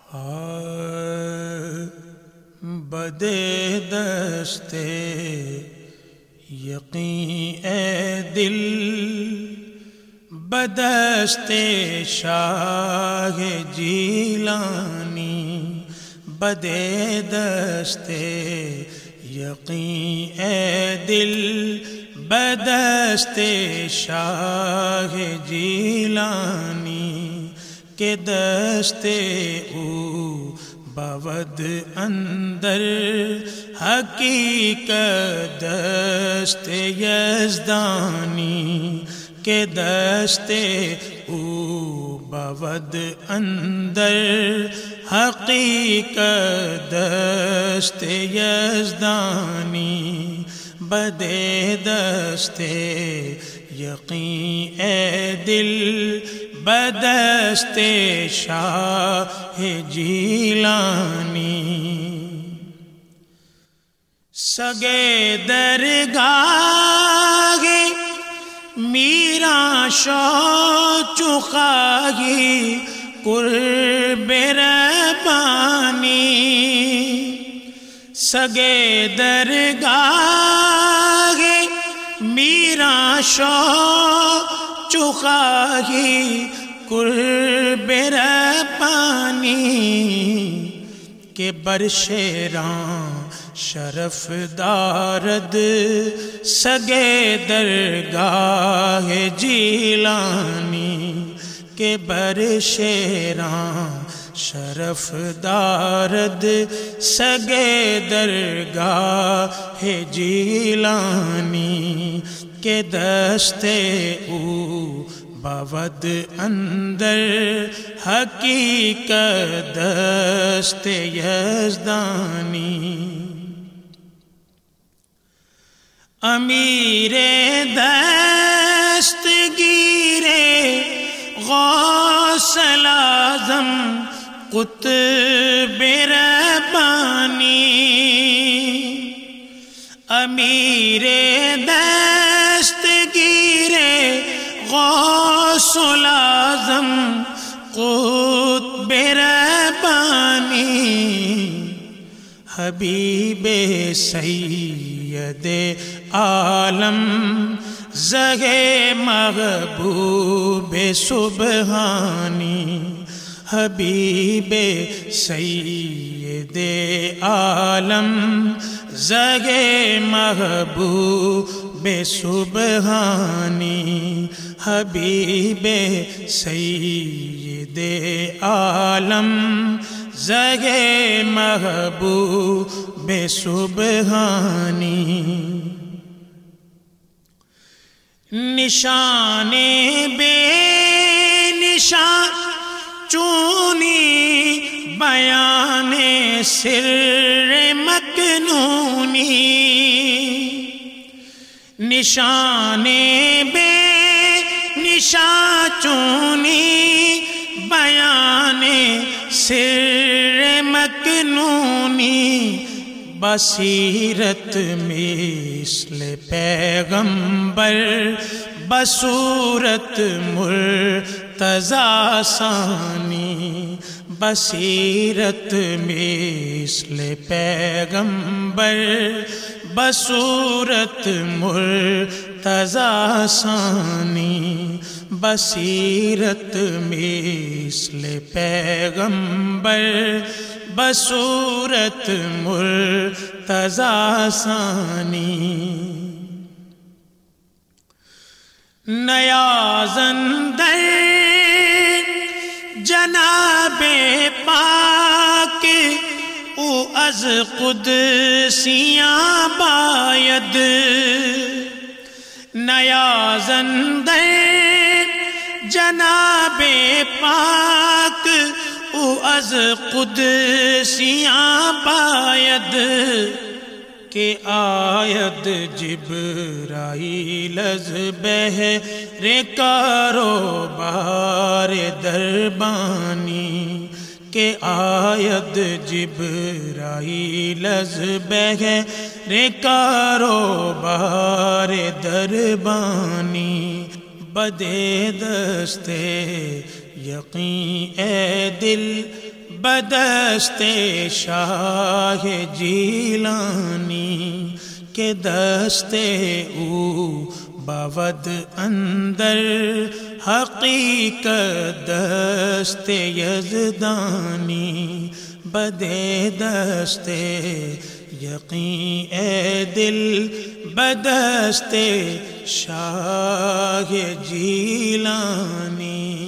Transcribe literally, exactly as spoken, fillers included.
بدے دستے یقین اے دل بدستے شاہ جیلانی، بدے دستے یقین اے دل بدستے شاہ جیلانی، کہ دستے او بود اندر حقیقت دست یزدانی، کہ دستے او بود اندر حقیقت دست یزدانی، بدے دستے یقین اے دل بدستے شاہ جیلانی، سگے درگاہ میرا شو چخائی قرب ربانی، سگے درگاہ میرا شو چخائی قرب ربانی، کہ برشیراں شرف دارد سگے درگاہ جیلانی، کہ برشیراں شرف دارد سگے درگاہ جیلانی، کہ دستے او بود اندر حقیقت دست یزدانی، امیر دستگیر غوث الاعظم قطب ربانی، امیر دستگیر غوث الاعظم قطب ربانی، حبیب سید عالم زہ محبوب سبحانی، حبیب سید عالم زہ محبوب سبحانی، حبیب سید عالم زہ محبوب سبحانی، نشان بے نشان چونی بیان سر مکنونی، نشان بے نشان چونی بیان سر مکنونی، بصیرت مثل پیغمبر بصورت مرتضی ثانی، بصیرت مثل پیغمبر بصورت مرتضی ثانی، بصیرت مثل پیغمبر بصورت مرتضی ثانی، نیازندر جناب پاک او از قدسیاں باید، نیازندر جناب پاک او از قدسیاں باید، کہ آید جبرائیل از بحر کاروبار دربانی، کہ آید جبرائیل از بحر کاروبار دربانی، بدے دستے یقین اے دل بدست شاہ جیلانی کے دستے او باود اندر حقیقت دست یزدانی بدے دستے یقین اے دل بدست شاہ جیلانی